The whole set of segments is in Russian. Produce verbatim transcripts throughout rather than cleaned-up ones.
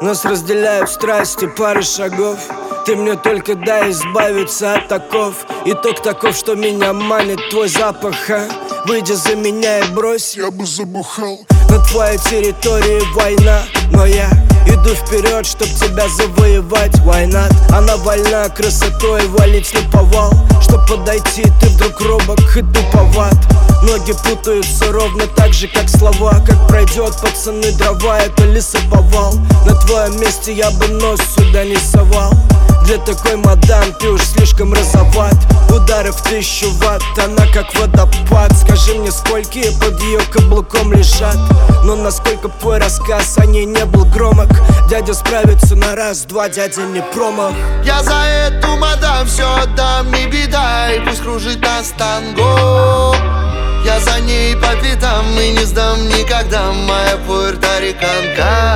Нас разделяют страсти пары шагов. Ты мне только дай избавиться от оков. Итог таков, что меня манит твой запах, а? Выйди за меня и брось, я бы забухал. На твоей территории война, но я иду вперед, чтоб тебя завоевать. Why not? Она вольна красотой, валить не повал. Чтоб подойти, ты вдруг робок и туповат. Ноги путаются ровно так же, как слова. Как пройдет, пацаны, дрова, это лесоповал. На твоем месте я бы нос сюда не совал. Для такой мадам ты уж слишком розоват. Удары в тысячу ватт, она как водопад. Скажи мне, сколькие под ее каблуком лежат. Но насколько б твой рассказ о ней не был громок. Дядя справится на раз-два, дядя не промах. Я за эту мадам все отдам, не беда. И пусть кружит нас танго. Я за ней по пятам и не сдам никогда, моя пуэрториканка.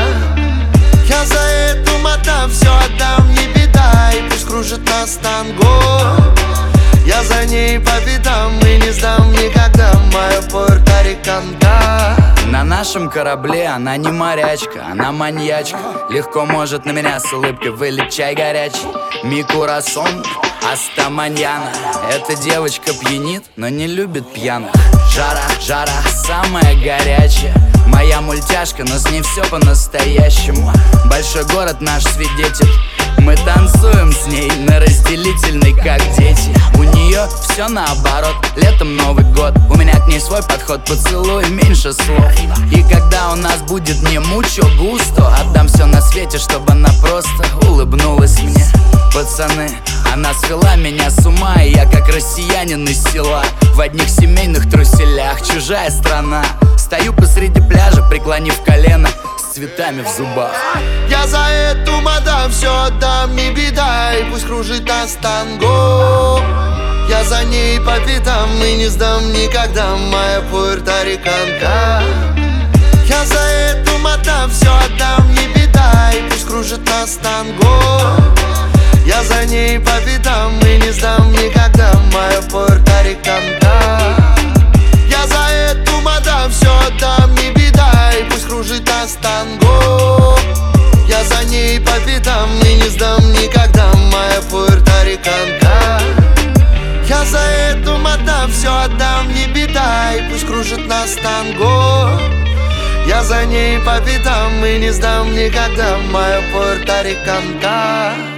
Я за эту мадам все отдам, не беда. И пусть кружит нас танго. Я за ней по пятам и не сдам никогда, моя пуэрториканка. На нашем корабле она не морячка, она маньячка. Легко может на меня с улыбкой вылить чай горячий. Mi corazón hasta mañana. Эта девочка пьянит, но не любит пьяных. Жара, жара, самая горячая. Моя мультяшка, но с ней все по-настоящему. Большой город наш свидетель. Мы танцуем с ней на разделительной, как дети. У нее все наоборот, летом Новый год. У меня к ней свой подход, поцелуй, меньше слов. И когда у нас будет не мучо густо, отдам все на свете, чтобы она просто улыбнулась мне. Пацаны, она свела меня с ума, и я как россиянин из села. В одних семейных труселях, чужая страна. Стою посреди пляжа, преклонив колено, с цветами в зубах. Я за эту мадам все отдам, не беда. И пусть кружит нас танго. Я за ней по пятам и не сдам никогда, моя пуэрториканка. Я за эту мадам все отдам, не беда. И пусть кружит нас танго. Я за ней по пятам и не сдам никогда, моя пуэрториканка. Я за эту мадам все отдам, не беда. И пусть кружит нас танго. Я за ней по пятам и не сдам никогда, моя пуэрториканка. Я за эту мадам все отдам, не беда. И пусть кружит нас танго. Я за ней по пятам и не сдам никогда, моя пуэрториканка.